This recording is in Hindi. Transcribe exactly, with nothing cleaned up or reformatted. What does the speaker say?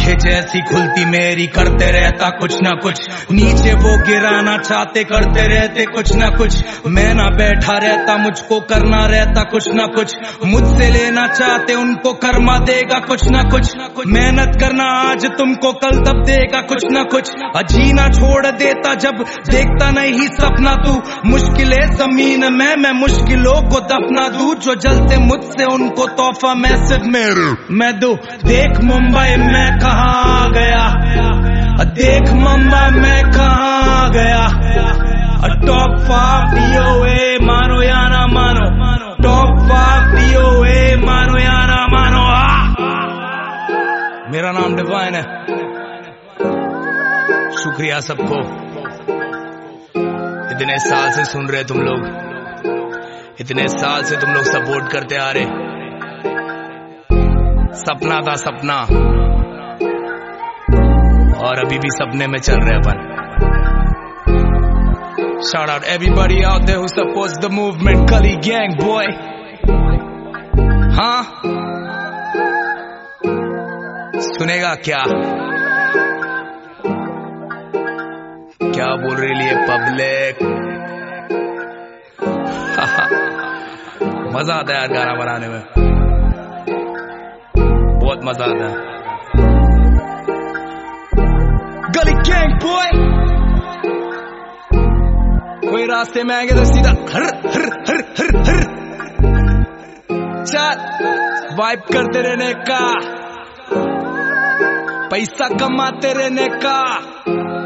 आंखें जैसी खुलती मेरी, करते रहता कुछ ना कुछ, नीचे वो गिराना चाहते, करते रहते कुछ ना कुछ। मैं ना बैठा रहता, मुझको करना रहता कुछ ना कुछ, मुझसे लेना चाहते उनको कर्मा देगा कुछ ना कुछ। मेहनत करना आज तुमको कल तब देगा कुछ ना कुछ। जीना छोड़ देता जब देखता नहीं सपना तू, मुश्किलें जमीन में मैं मुश्किलों को दफना दूं, जो जलते मुझसे उनको तोहफा मैसेज मेरे मैं दूं। देख मुंबई मैं कहाँ आ गया, देख मुंबई मैं कहाँ आ गया। टॉप फाइव डीओए मानो या ना मानो, टॉप फाइव डीओए मानो या ना मानो। मेरा नाम डिवाइन है, शुक्रिया सबको, इतने साल से सुन रहे तुम लोग, इतने साल से तुम लोग सपोर्ट करते आ रहे। सपना था सपना, और अभी भी सपने में चल रहे अपन। Shout out everybody out there who supports the movement, Gully Gang boy. हाँ, सुनेगा क्या क्या बोल रही है पब्लिक। मजा आता है यार गाना बनाने में, बहुत मजा आता है। गली गैंग बॉय, कोई रास्ते में आएंगे तो सीधा हर हर हर हर हर चल वाइब करते रहने का, पैसा कमाते रहने का।